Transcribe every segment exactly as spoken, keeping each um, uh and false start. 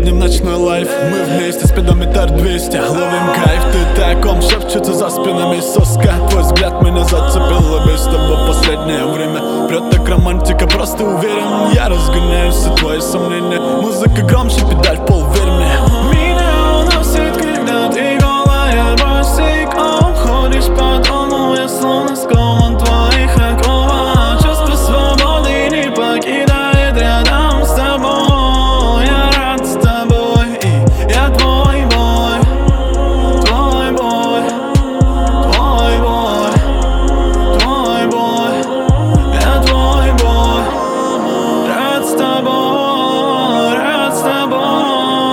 Едем в ночной лайф, мы вместе, спидометр двести. Ловим кайф, ты таком шепчутся за спинами соска. Твой взгляд меня зацепил, без тобой последнее время. Прет так романтика, просто уверен. Я разгоняю все твои сомнения. Музыка громче, педаль в пол, верь мне. Меня уносит, когда ты голая босиком ходишь по дому, я словно скован твоих оков. Чувство свободы не покидает рядом с тобой. Я рад с тобой, и я твой бой. Твой бой, твой бой, твой бой. Я твой бой. Рад с тобой, рад с тобой.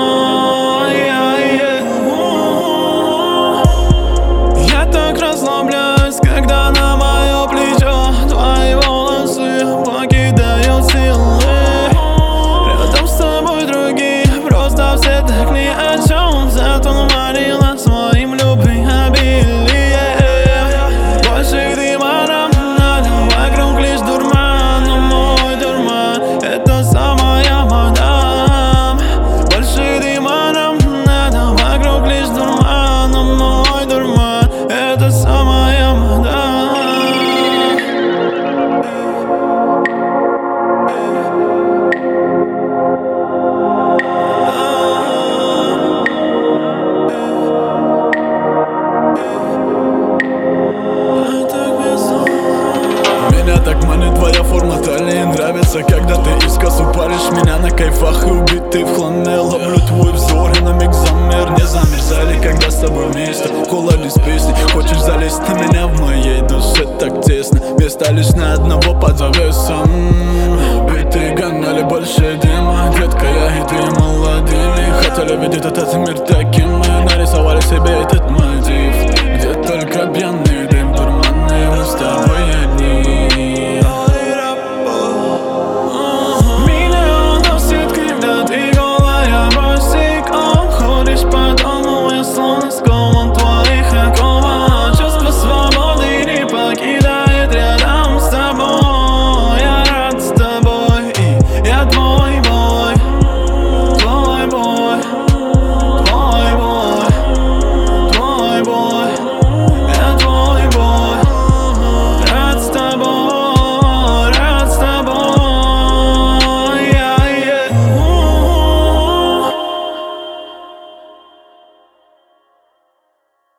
Я так расслабляюсь, когда на мое плечо твои волосы покидают силы. Рядом с тобой другие, просто все так ни о чем. Затуманила своим любви обилие. Больше дыма нам надо, вокруг лишь дурман. Но мой дурман — это самая мадам. Больше дыма нам надо, вокруг лишь дурман. Но мой дурман — это самая мадам. Меня так манит твоя форма талии. Нравится, когда ты искосу паришь меня на кайфах и убитый в хламе. Ловлю твой взор и на миг замер. Не замерзали, когда с тобой вместе. Холоди с песни, хочешь залезть на меня в моей душе так тесно. Места лишь на одного под завесом.